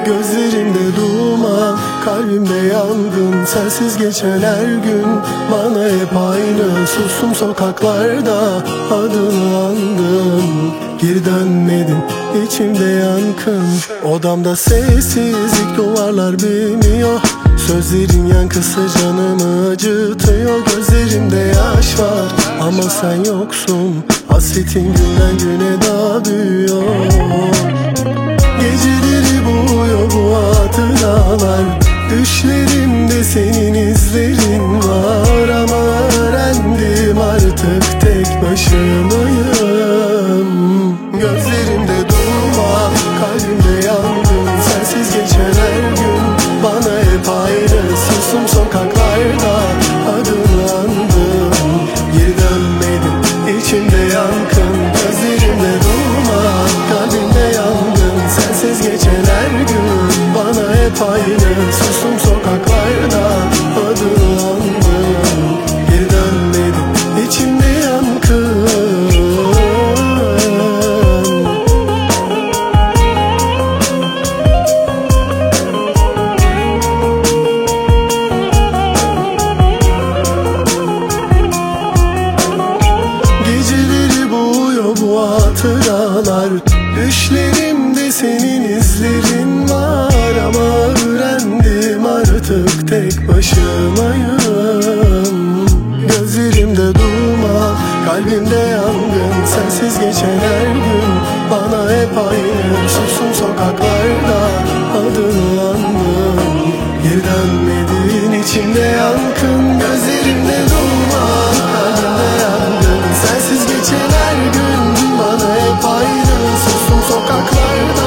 Gözlerimde duman, kalbimde yangın. Sensiz geçen her gün bana hep aynı. Sustum sokaklarda, adını andım. Geri dönmedin, içimde yankın. Odamda sessizlik, duvarlar bilmiyor. Sözlerin yankısı canımı acıtıyor. Gözlerimde yaş var ama sen yoksun. Hasretin günden güne daha büyüyor. Geceleri boğuyor bu hatıralar. Düşlerimde senin izlerin var. Ama öğrendim artık tek başımayım. Gözlerimde duman, kalbimde yangın. Sensiz geçen her gün bana hep aynı. Sustum sokaklarda, adını andım. Geri dönmedim, içimde yankın. Gözlerimde duman, kalbimde yangın. Sensiz geçen her gün bana hep aynı. Sustum sokaklarda, adını andım. Geri dönmedim, içimde yankın. Geceleri boğuyor bu hatıralar. Düşlerimde senin izlerin var. Ama öğrendim artık tek başımayım. Gözlerimde duman, kalbimde yangın. Sensiz geçen her gün bana hep aynı. Sustum sokaklarda, adını andım. Geri dönmedin, içimde yankın. Gözlerimde duman, kalbimde yangın. Sensiz geçen her gün bana hep aynı. Sustum sokaklarda,